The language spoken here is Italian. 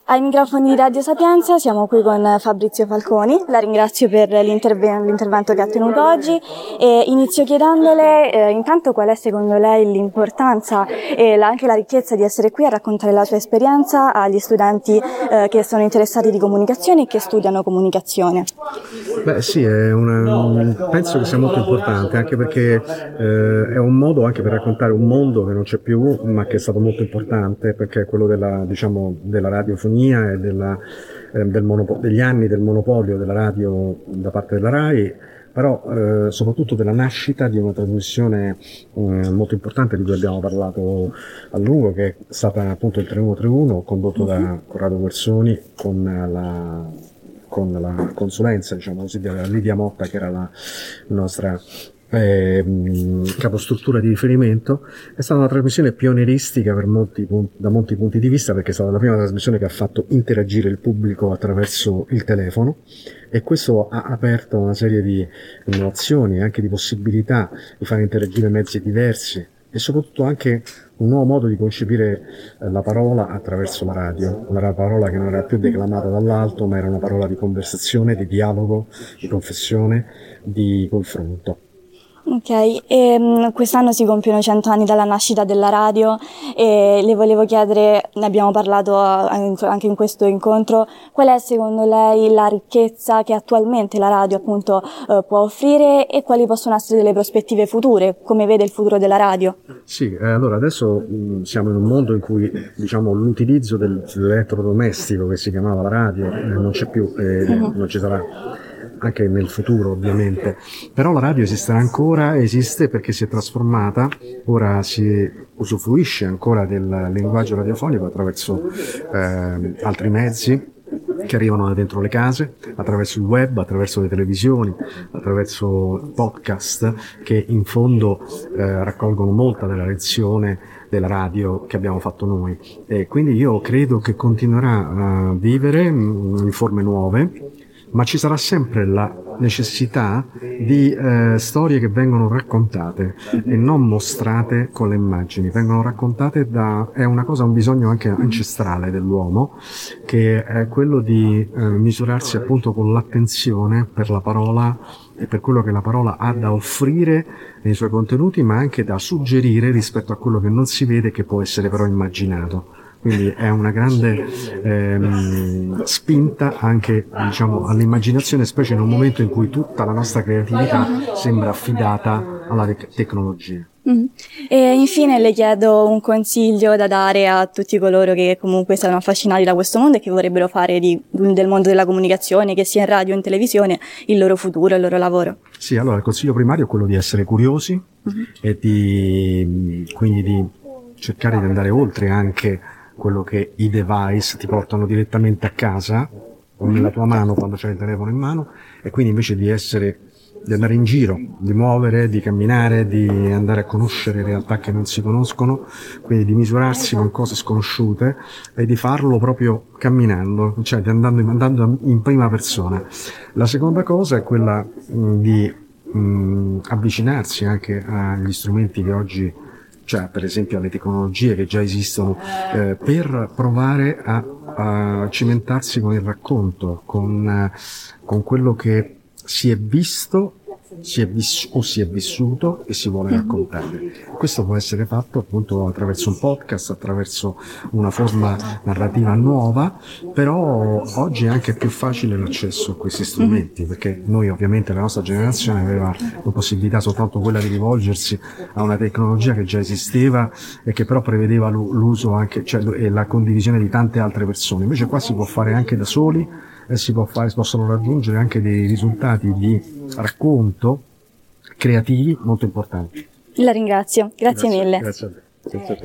Ai microfoni di Radio Sapienza siamo qui con Fabrizio Falconi, la ringrazio per l'intervento che ha tenuto oggi e inizio chiedendole intanto qual è secondo lei l'importanza e anche la ricchezza di essere qui a raccontare la sua esperienza agli studenti che sono interessati di comunicazione e che studiano comunicazione. Beh sì, penso che sia molto importante, anche perché è un modo anche per raccontare un mondo che non c'è più, ma che è stato molto importante, perché è quello della radiofonia e degli anni del monopolio della radio da parte della RAI, però soprattutto della nascita di una trasmissione molto importante di cui abbiamo parlato a lungo, che è stata appunto il 3131, condotto da Corrado Guersoni con la consulenza, diciamo così, di Lidia Motta, che era la nostra capostruttura di riferimento. È stata una trasmissione pionieristica da molti punti di vista, perché è stata la prima trasmissione che ha fatto interagire il pubblico attraverso il telefono, e questo ha aperto una serie di innovazioni, anche di possibilità di fare interagire mezzi diversi e soprattutto anche un nuovo modo di concepire la parola attraverso la radio, una parola che non era più declamata dall'alto, ma era una parola di conversazione, di dialogo, di confessione, di confronto. Ok, e quest'anno si compiono 100 anni dalla nascita della radio e le volevo chiedere, ne abbiamo parlato anche in questo incontro, qual è secondo lei la ricchezza che attualmente la radio appunto può offrire e quali possono essere le prospettive future, come vede il futuro della radio? Sì, allora adesso siamo in un mondo in cui diciamo l'utilizzo dell'elettrodomestico che si chiamava la radio non c'è più, non ci sarà anche nel futuro ovviamente, però la radio esiste perché si è trasformata, ora si usufruisce ancora del linguaggio radiofonico attraverso altri mezzi che arrivano da dentro le case, attraverso il web, attraverso le televisioni, attraverso podcast che in fondo raccolgono molta della lezione della radio che abbiamo fatto noi, e quindi io credo che continuerà a vivere in forme nuove, ma ci sarà sempre la necessità di storie che vengono raccontate e non mostrate con le immagini, vengono raccontate è un bisogno anche ancestrale dell'uomo, che è quello di misurarsi appunto con l'attenzione per la parola e per quello che la parola ha da offrire nei suoi contenuti, ma anche da suggerire rispetto a quello che non si vede, che può essere però immaginato. Quindi è una grande spinta anche, diciamo, all'immaginazione, specie in un momento in cui tutta la nostra creatività sembra affidata alla tecnologia. E infine le chiedo un consiglio da dare a tutti coloro che comunque sono affascinati da questo mondo e che vorrebbero fare del mondo della comunicazione, che sia in radio o in televisione, il loro futuro, il loro lavoro. Sì, allora il consiglio primario è quello di essere curiosi e quindi di cercare di andare oltre anche quello che i device ti portano direttamente a casa o nella tua mano quando c'hai il telefono in mano, e quindi invece di andare in giro, di muovere, di camminare, di andare a conoscere realtà che non si conoscono, quindi di misurarsi con cose sconosciute e di farlo proprio camminando, cioè andando in prima persona. La seconda cosa è quella di avvicinarsi anche agli strumenti che oggi, cioè per esempio alle tecnologie che già esistono, per provare a cimentarsi con il racconto, con quello che si è visto, si è vissuto e si vuole raccontare. Questo può essere fatto appunto attraverso un podcast, attraverso una forma narrativa nuova, però oggi è anche più facile l'accesso a questi strumenti, perché noi ovviamente la nostra generazione aveva la possibilità soltanto quella di rivolgersi a una tecnologia che già esisteva e che però prevedeva l'uso anche, cioè, e la condivisione di tante altre persone. Invece qua si può fare anche da soli e si possono raggiungere anche dei risultati di racconto creativi molto importanti. La ringrazio, grazie mille. Grazie a te.